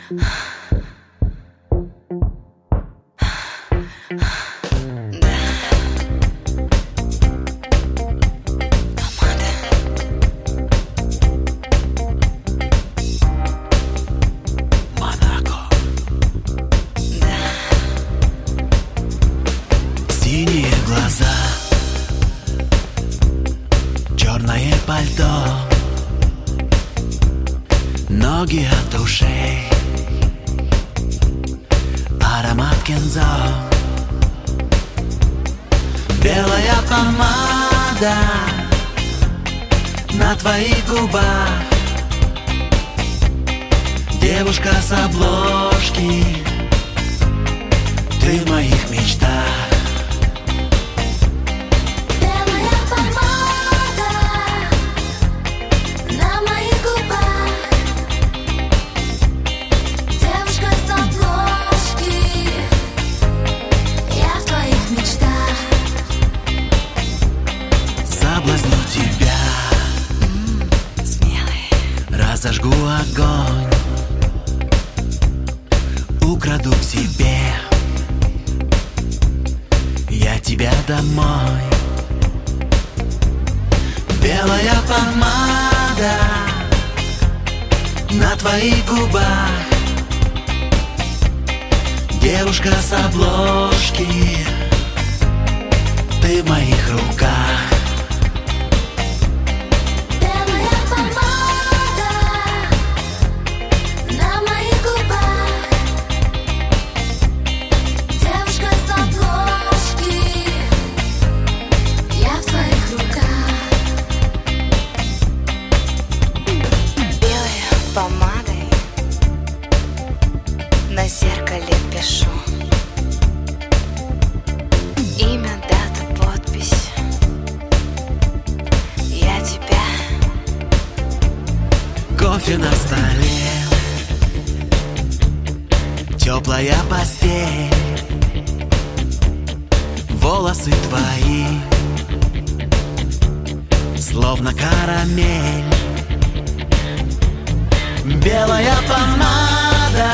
Синие глаза, черное пальто, ноги от ушей, аромат кензо, белая помада на твоих губах, девушка с обложки, ты в моих мечтах. Соблазню тебя, смелый, разожгу огонь, украду к себе, я тебя домой. Белая помада на твоих губах, девушка с обложки, ты в моих руках. помадой на зеркале пишу имя, дату, подпись. Я тебя. Кофе на столе, теплая постель, волосы твои, словно карамель. Белая помада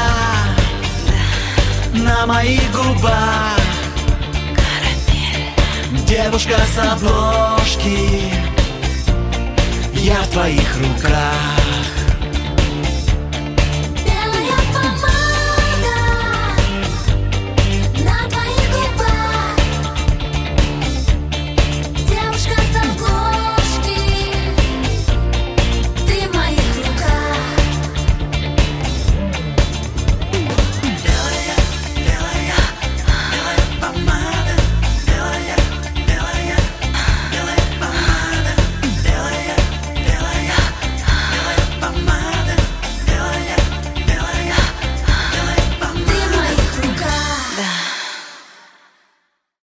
на моих губах, Карамель. девушка с обложки, я в твоих руках.